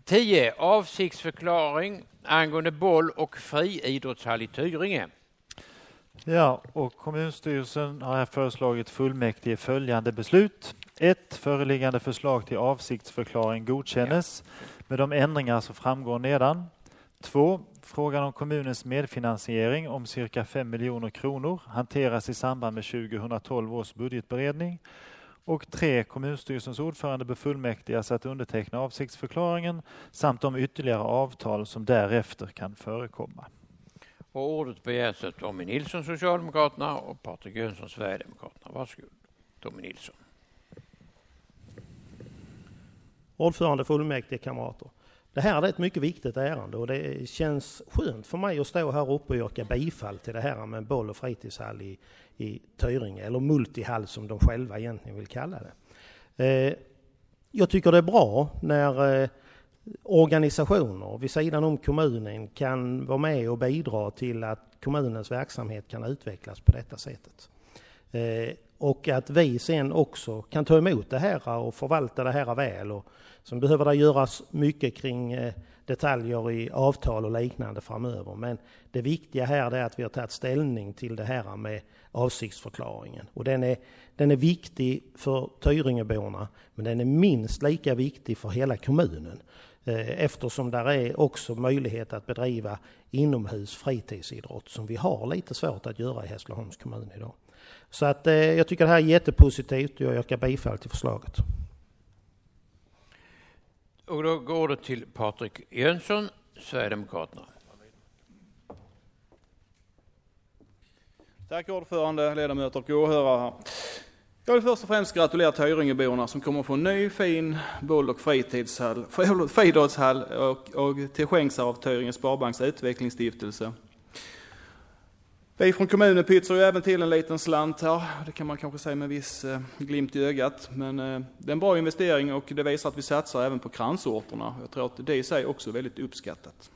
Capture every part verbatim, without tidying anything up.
tio. Avsiktsförklaring angående boll- och friidrottshall i Tyringe. Ja, och kommunstyrelsen har här föreslagit fullmäktige följande beslut. ett. Föreliggande förslag till avsiktsförklaring godkännes med de ändringar som framgår nedan. två. Frågan om kommunens medfinansiering om cirka fem miljoner kronor hanteras i samband med tjugohundratolv års budgetberedning. Och tre. Kommunstyrelsens ordförande befullmäktigas att underteckna avsiktsförklaringen samt de ytterligare avtal som därefter kan förekomma. Och ordet begärs av Tommy Nilsson, Socialdemokraterna, och Patrik Jönsson, Sverigedemokraterna. Varsågod, Tommy Nilsson. Ordförande fullmäktige, kamrater. Det här är ett mycket viktigt ärende och det känns skönt för mig att stå här uppe och yrka bifall till det här med en boll- och fritidshall i, i Tyringe, eller multihall som de själva egentligen vill kalla det. Eh, jag tycker det är bra när eh, organisationer vid sidan om kommunen kan vara med och bidra till att kommunens verksamhet kan utvecklas på detta sättet. Eh, och att vi sen också kan ta emot det här och förvalta det här väl. Och sen behöver det göras mycket kring eh, detaljer i avtal och liknande framöver. Men det viktiga här är att vi har tagit ställning till det här med avsiktsförklaringen. Och den är, den är viktig för Tyringeborna, men den är minst lika viktig för hela kommunen. Eftersom där är också möjlighet att bedriva inomhus fritidsidrott som vi har lite svårt att göra i Hässleholms kommun idag. Så att eh, jag tycker det här är jättepositivt och jag yrkar bifall till förslaget. Och då går det till Patrik Jönsson, Sverigedemokraterna. Tack ordförande, ledamöter och åhörare. Jag vill först och främst gratulera Tyringeborna som kommer att få en ny fin boll- och fritidshall, friidrottshall och, och till skänks av Tyringe Sparbanks utvecklingsstiftelse. Vi från kommunen pytsar ju även till en liten slant här. Det kan man kanske säga med viss eh, glimt i ögat. Men eh, det är en bra investering och det visar att vi satsar även på kransorterna. Jag tror att det i sig också är väldigt uppskattat.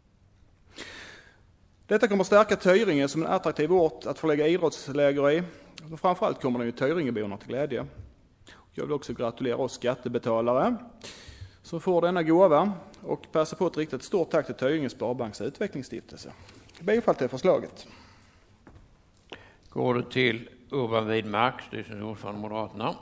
Detta kommer att stärka Tyringe som en attraktiv ort att förlägga idrottsläger i. Och framförallt kommer det ju Tyringeborna till glädje. Jag vill också gratulera oss skattebetalare som får denna gåva och passa på att rikta ett stort tack till Tyringe Sparbanks utvecklingsstiftelse. Bifall till förslaget. Går det till Urban Widmark, styrelsens ordförande Moderaterna.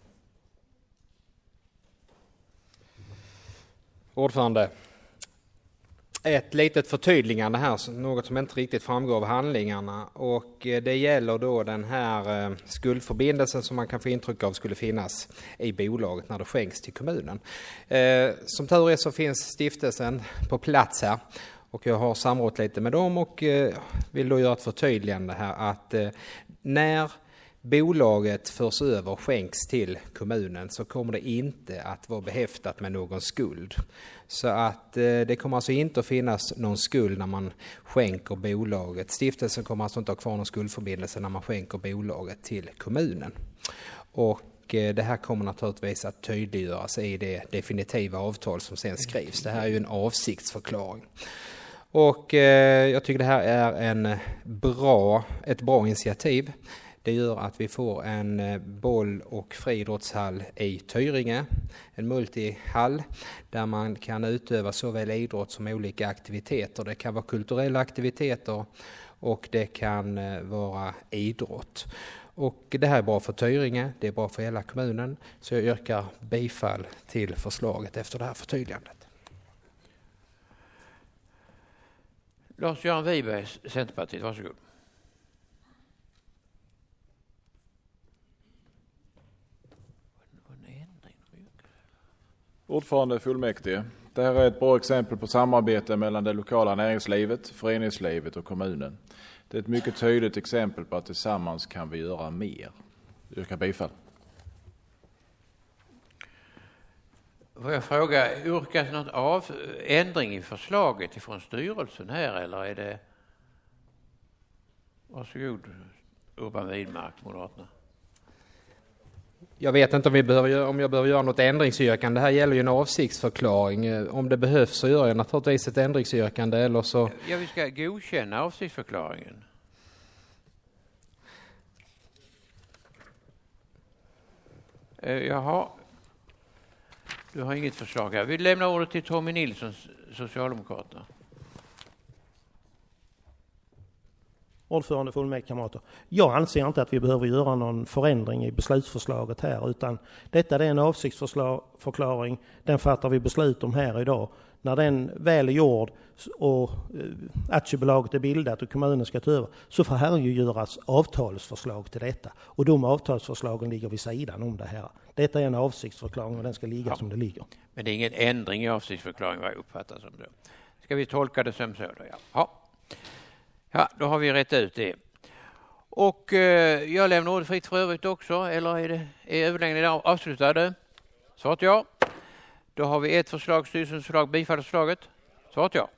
Ordförande, ett litet förtydligande här, något som inte riktigt framgår av handlingarna, och det gäller då den här skuldförbindelsen som man kan få intryck av skulle finnas i bolaget när det skänks till kommunen. Som tur är så finns stiftelsen på plats här. Och jag har samrått lite med dem och vill då göra ett förtydligande här att när bolaget förs över och skänks till kommunen så kommer det inte att vara behäftat med någon skuld. Så att det kommer alltså inte att finnas någon skuld när man skänker bolaget. Stiftelsen kommer alltså inte att ha kvar någon skuldförbindelse när man skänker bolaget till kommunen. Och det här kommer naturligtvis att tydliggöras i det definitiva avtal som sen skrivs. Det här är ju en avsiktsförklaring. Och eh, jag tycker det här är en bra, ett bra initiativ. Det gör att vi får en boll- och friidrottshall i Tyringe. En multihall där man kan utöva såväl idrott som olika aktiviteter. Det kan vara kulturella aktiviteter och det kan vara idrott. Och det här är bra för Tyringe, det är bra för hela kommunen. Så jag yrkar bifall till förslaget efter det här förtydligandet. Lars-Göran Wiberg, Centerpartiet, varsågod. Ordförande fullmäktige. Det här är ett bra exempel på samarbete mellan det lokala näringslivet, föreningslivet och kommunen. Det är ett mycket tydligt exempel på att tillsammans kan vi göra mer. Jag yrkar bifall. Får jag fråga, yrkas något av ändring i förslaget ifrån styrelsen här eller är det... Varsågod, Urban Widmark, Moderaterna. Jag vet inte om, vi behöver, om jag behöver göra något ändringsyrkande. Det här gäller ju en avsiktsförklaring. Om det behövs så gör jag naturligtvis ett ändringsyrkande eller så... Ja, vi ska godkänna avsiktsförklaringen. Jaha. Du har inget förslag här. Vi lämnar ordet till Tommy Nilsson, Socialdemokraterna. Ordförande fullmäktigekamrater. Jag anser inte att vi behöver göra någon förändring i beslutsförslaget här, utan detta är en avsiktsförklaring. Den fattar vi beslut om här idag. När den väl är gjord och aktiebolaget är bildat och kommunen ska ta över, så får här ju göras avtalsförslag till detta. Och de avtalsförslagen ligger vid sidan om det här. Detta är en avsiktsförklaring och den ska ligga ja. som det ligger. Men det är ingen ändring i avsiktsförklaringen vad jag uppfattar som det. Ska vi tolka det som så då? Ja. Ja. Ja, då har vi rätt ut det. Och eh, jag lämnar ordet fritt för övrigt också, eller är, det, är överläggningen avslutad? Svarat ja. Då har vi ett förslag, styrelsens förslag, bifall förslaget. Svarat ja.